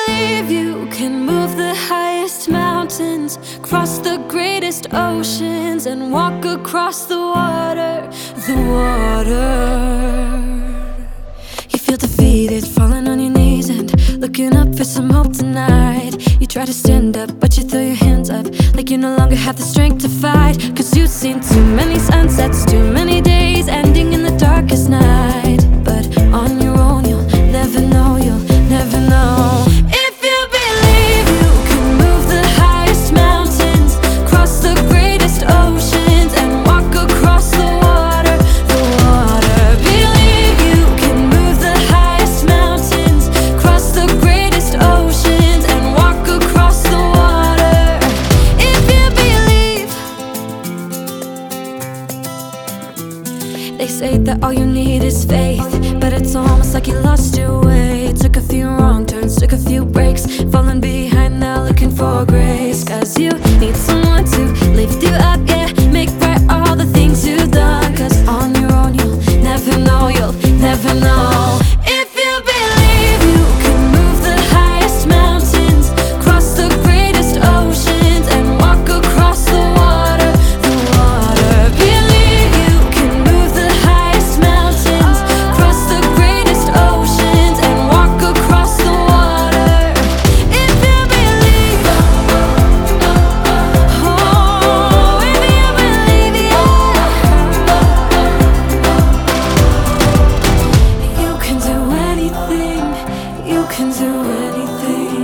believe you can move the highest mountains, cross the greatest oceans, and walk across the water, the water. You feel defeated, falling on your knees and looking up for some hope tonight. You try to stand up, but you throw your hands up like you no longer have the strength to fight. Cause you've seen too many sunsets, too many days ending in the darkest night. But on your own you'll never know, you'll never know. If you believe you can move the highest mountains, cross the greatest oceans, and walk across the water, the water. Believe you can move the highest mountains, cross the greatest oceans, and walk across the water. If you believe. They say that all you need is faith, but it's almost like you lost your way. Took a few wrong turns, took a few breaks, falling behind now looking for grace. Cause you need someone to lift you up, yeah, make right all the things you've done. Cause on your own you'll never know, you'll never know. If you believe you can move the highest mountains, cross the greatest oceans, and walk across the water, the water. Believe you can move the highest mountains, cross the greatest oceans, and walk across the water. If you believe, oh, if you believe, yeah. You can do anything, you can do anything.